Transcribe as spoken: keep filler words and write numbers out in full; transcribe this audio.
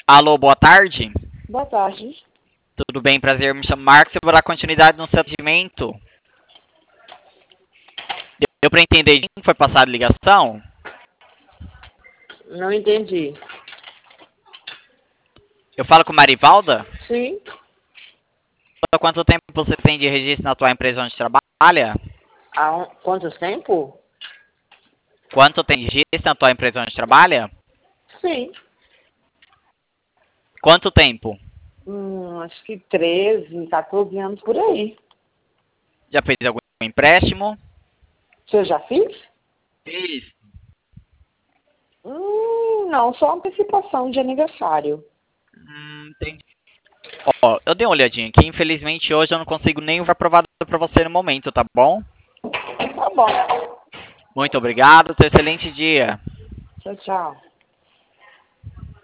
Alô, boa tarde. Boa tarde. Tudo bem? Prazer, me chamo Marcos. Eu vou dar continuidade no seu atendimento. Deu para entender de quem foi passada a ligação? Não entendi. Eu falo com Marivalda? Sim. Há quanto tempo você tem de registro na tua empresa onde trabalha? Há um, quanto tempo? Quanto tem de registro na tua empresa onde trabalha? Sim. Quanto tempo? Hum, acho que treze, quatorze anos por aí. Já fez algum empréstimo? Você eu já fiz? Fiz. Hum, não, só antecipação de aniversário. Hum, entendi. Ó, eu dei uma olhadinha aqui. Infelizmente, hoje eu não consigo nem o aprovado para você no momento, tá bom? Tá bom. Muito obrigado. Tenha um excelente dia. Tchau, tchau.